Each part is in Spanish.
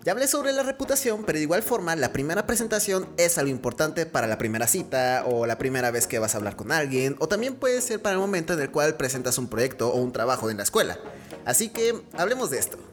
Ya hablé sobre la reputación, pero de igual forma la primera presentación es algo importante para la primera cita o la primera vez que vas a hablar con alguien, o también puede ser para el momento en el cual presentas un proyecto o un trabajo en la escuela. Así que hablemos de esto.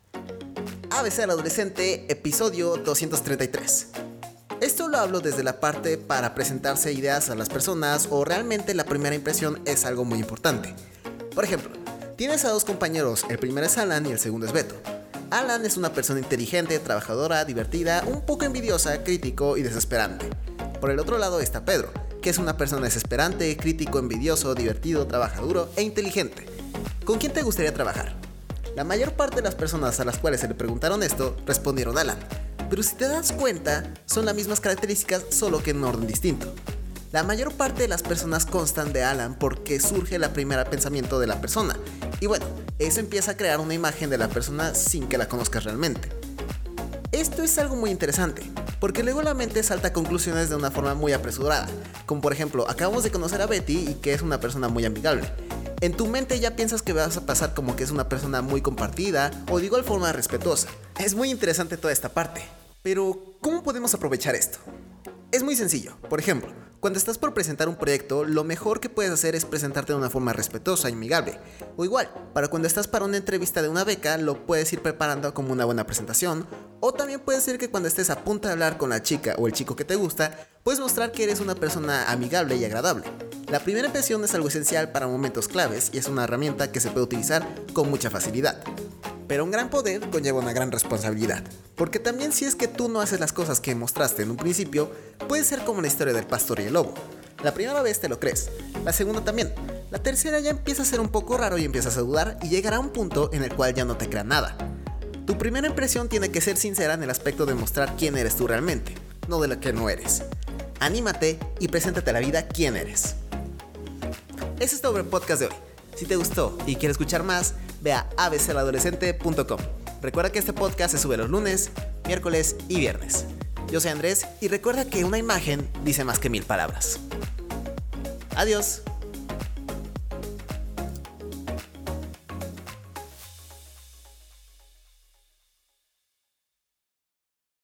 ABC al adolescente, episodio 233. Esto lo hablo desde la parte para presentarse ideas a las personas o realmente la primera impresión es algo muy importante. Por ejemplo, tienes a dos compañeros, el primero es Alan y el segundo es Beto. Alan es una persona inteligente, trabajadora, divertida, un poco envidiosa, crítico y desesperante. Por el otro lado está Pedro, que es una persona desesperante, crítico, envidioso, divertido, trabajador e inteligente. ¿Con quién te gustaría trabajar? La mayor parte de las personas a las cuales se le preguntaron esto respondieron Alan. Pero si te das cuenta, son las mismas características, solo que en un orden distinto. La mayor parte de las personas constan de Alan porque surge el primer pensamiento de la persona. Y bueno, eso empieza a crear una imagen de la persona sin que la conozcas realmente. Esto es algo muy interesante, porque luego la mente salta a conclusiones de una forma muy apresurada. Como por ejemplo, acabamos de conocer a Betty y que es una persona muy amigable. En tu mente ya piensas que vas a pasar como que es una persona muy compartida o de igual forma respetuosa. Es muy interesante toda esta parte. Pero, ¿cómo podemos aprovechar esto? Es muy sencillo. Por ejemplo, cuando estás por presentar un proyecto, lo mejor que puedes hacer es presentarte de una forma respetuosa y amigable. O igual, para cuando estás para una entrevista de una beca, lo puedes ir preparando como una buena presentación. O también puede ser que cuando estés a punto de hablar con la chica o el chico que te gusta, puedes mostrar que eres una persona amigable y agradable. La primera impresión es algo esencial para momentos claves y es una herramienta que se puede utilizar con mucha facilidad. Pero un gran poder conlleva una gran responsabilidad, porque también si es que tú no haces las cosas que mostraste en un principio, puede ser como la historia del pastor y el lobo. La primera vez te lo crees, la segunda también, la tercera ya empieza a ser un poco raro y empiezas a dudar y llegará un punto en el cual ya no te crean nada. Tu primera impresión tiene que ser sincera en el aspecto de mostrar quién eres tú realmente, no de lo que no eres. Anímate y preséntate a la vida quién eres. Eso es todo el podcast de hoy. Si te gustó y quieres escuchar más, ve a abcaladolescente.com. Recuerda que este podcast se sube los lunes, miércoles y viernes. Yo soy Andrés y recuerda que una imagen dice más que 1000 palabras. Adiós.